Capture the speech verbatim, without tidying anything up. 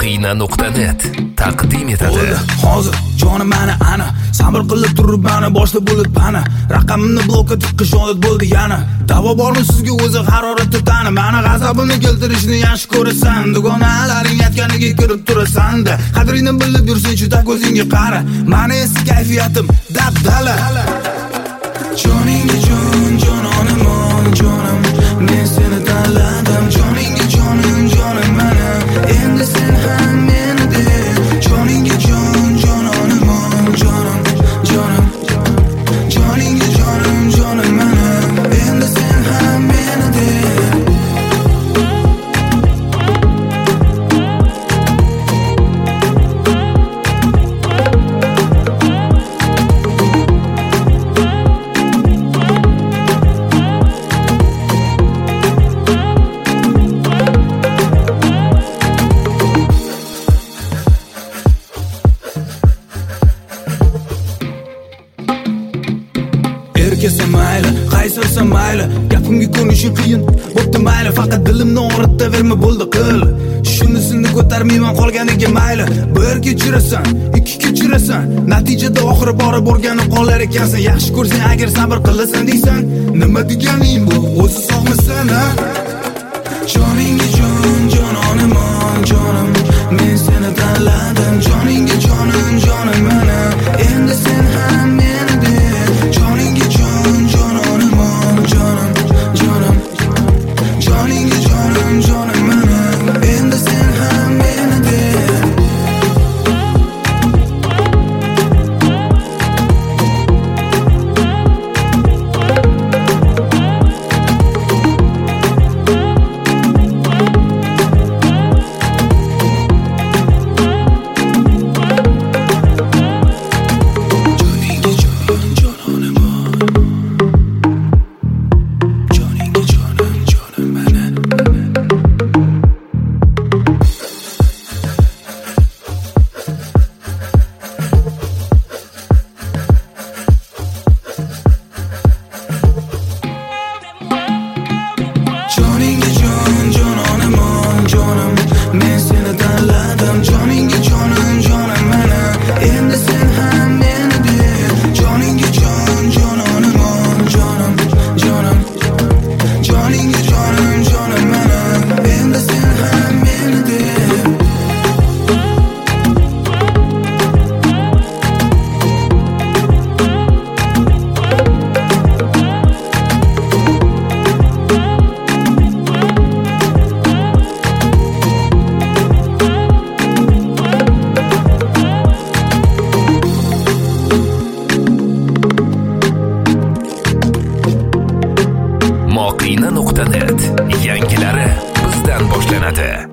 moqina nuqta net taqdim etadi. Hozir jonim mana ana sabr qilib turib mana boshda bo'lib pana raqamimni blokka tiqish odat bo'ldi yana. Davo bormi sizga o'zi haroratni tani mana g'azabimni keltirishni yaxshi ko'rasan. Dugonalaring aytganiga kirib turasan-da qadringni bilib yursang-chi da ko'zingga qara. Mani esi kayfiyatim dabdala. Joningga jon jononim on jonim men seni tanladim. Joningga jonim jonim mana endi sen ham meni de. Joningga jon jononim on jonim jonim joningga jonim jonim mana endi sen ham meni de. Erkesa mayli, qaysirsa mayli, gapimga ko'nishi qiyin bo'pti mayli, faqat dilimni og'ritaverma bo'ldi qil. Shunisini ko'tarmayman qolganiga mayli. Bir kechirasan, ikki kechirasan, natijada oxiri borib o'rganib qolar ekansan. Yaxshi ko'rsang agar sabr qilasan deysan, nima deganing bu? O'zi sog'misan ha? Joningga jon jononim on jonim men seni tanladim. Joningga jonim jonim mana endi sen ham meni de. Joningga jon jononim on jonim jonim joningga jonim jonim mana endi sen ham meni de. moqina nuqta net yangilari bizdan boshlanadi.